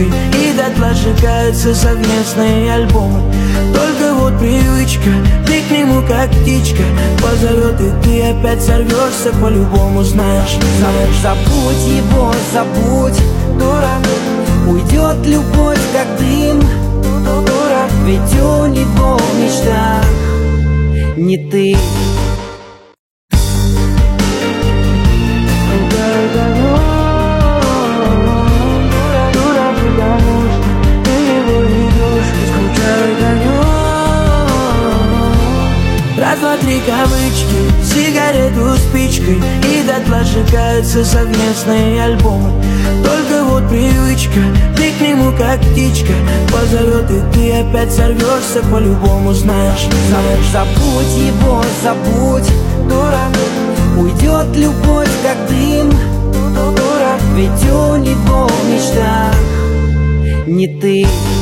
спичкой, и дотла сжигаются совместные альбомы. Только вот привычка, ты к нему как птичка позовет, и ты опять сорвешься по-любому, знаешь. Забудь его, забудь, Дурак, уйдет любовь как дым, дурак, ведь у него в мечтах не ты. Раз, два, три кавычки, сигарету спичкой, и дотла сжигаются совместные альбомы. Только вот привычка, ты к нему как птичка позовет, и ты опять сорвешься по-любому, знаешь. Забудь его, забудь, Дурак, уйдет любовь как дым, дурак, ведь у него в мечтах не ты.